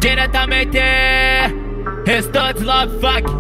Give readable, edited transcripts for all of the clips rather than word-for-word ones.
diretamente Restantes Love Fuck.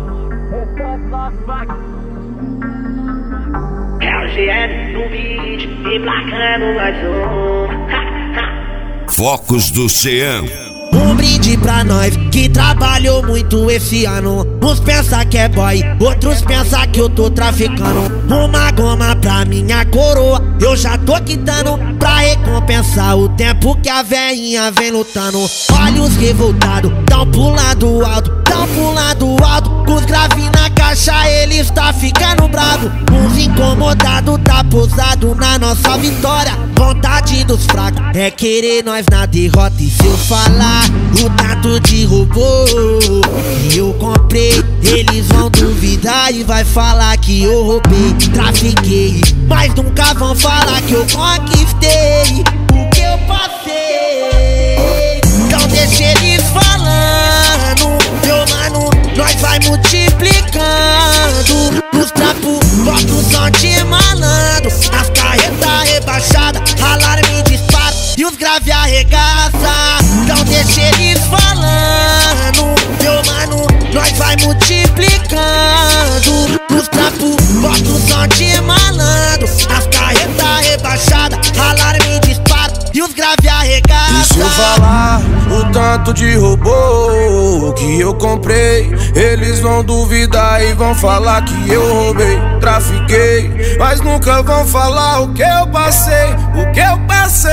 É o GM no vídeo, emplacando mais um. Focos do Cean. Um brinde pra nós que trabalhou muito esse ano. Uns pensa que é boy, outros pensa que eu tô traficando. Uma goma pra minha coroa, eu já tô quitando, pra recompensar o tempo que a veinha vem lutando. Olhos revoltados, tão pro lado alto, tão pro lado alto. Com os graves na caixa, eles tá ficando bravo. Uns incomodados, tá posado na nossa vitória. Vontade dos fracos é querer nós na derrota. E se eu falar o tanto de robô que eu comprei, eles vão duvidar e vai falar que eu roubei, trafiquei, mas nunca vão falar que eu conquistei o que eu passei. Então deixa eles falando, meu mano, nós vai multiplicando. Os trapos, bota o som de malandro, as carretas rebaixadas, alarme dispara e os grave arregaça. Então deixa eles falando, meu mano, nós vai multiplicando. Os trapos, bota o som de malandro, as carretas rebaixadas, alarme dispara e os grave arregaça. E se eu falar o tanto de robô que eu comprei, eles vão duvidar e vão falar que eu roubei, trafiquei, mas nunca vão falar o que eu passei, o que eu passei.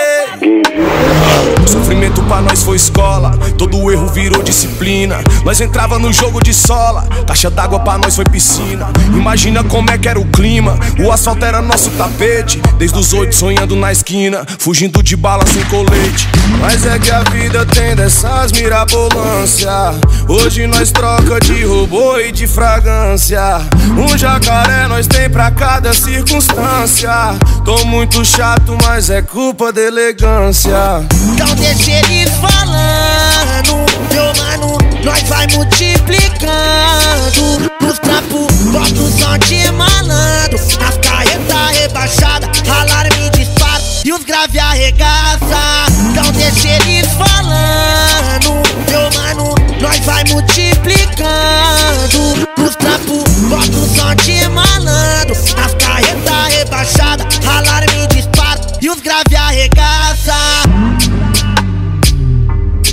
Sofrimento pra nós foi escola, todo erro virou disciplina. Nós entrava no jogo de sola, caixa d'água pra nós foi piscina. Imagina como é que era o clima, o asfalto era nosso tapete. Desde os 8 sonhando na esquina, fugindo de bala sem colete. Mas é que a vida tem dessas mirabolância. Hoje nós troca de robô e de fragrância. Um jacaré nós tem pra cada circunstância. Tô muito chato, mas é culpa da elegância. Então deixa eles falando, meu mano, nós vai multiplicando. Os trapos, bota o som de malandro, as carretas rebaixadas, alarme dispara e os grave arregaça. Então deixa eles falando, meu mano, nós vai multiplicando. Os trapos, bota o som de malandro, as carretas rebaixadas, alarme dispara e os grave arregaça.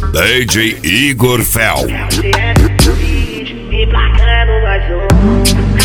DJ Igor Fel. É o GM no vídeo, emplacando mais um.